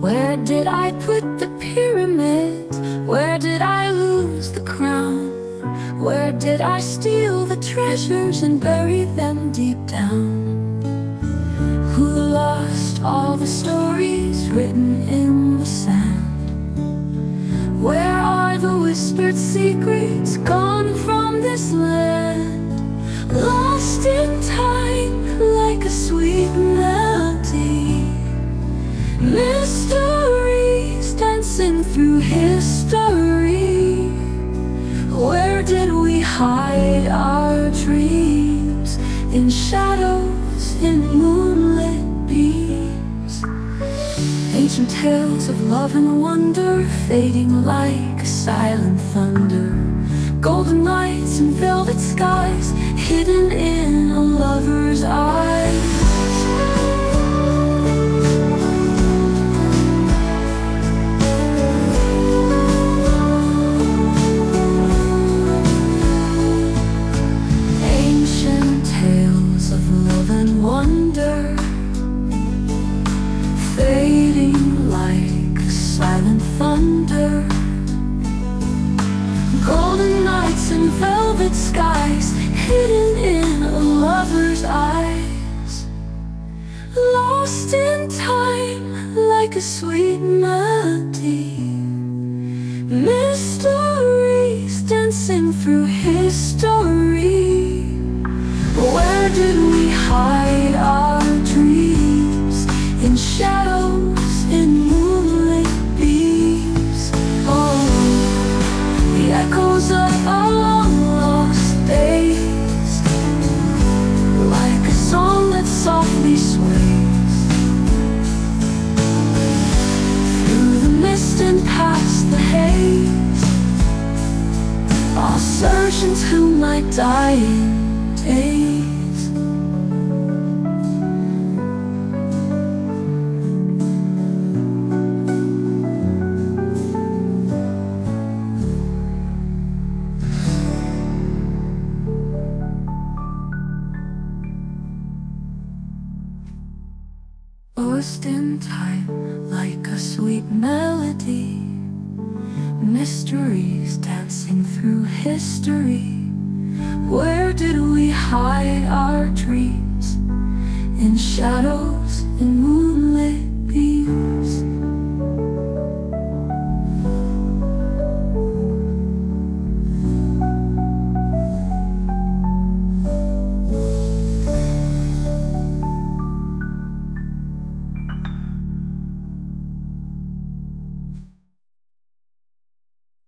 Where did I put the pyramid? Where did I lose the crown? Where did I steal the treasures and bury them deep down? Who lost all the stories written in the sand? Where are the whispered secrets gone from this land? Lost in time like a sweet melody, mysteries dancing through history. Where did we hide our dreams? In shadows, in moonlit beams. Ancient tales of love and wonder, fading like a silent thunder. Golden nights and velvet skies, hidden in a lover's eyes. Ancient tales of love and wonder, fading like a silent thunder. Golden nights and velvet skies, hidden in a lover's eyes. Lost in time like a sweet melody, mysteries dancing through history. Where did we hide our dreams? In shadows, in moonlit beams. Oh, the echoes of our long-lost days, like a song that softly sways through the mist and past the haze. I'll search until my dying days. Lost in time like a sweet melody, mysteries dancing through history. Where did we hide our dreams? In shadows, in moonlit beams.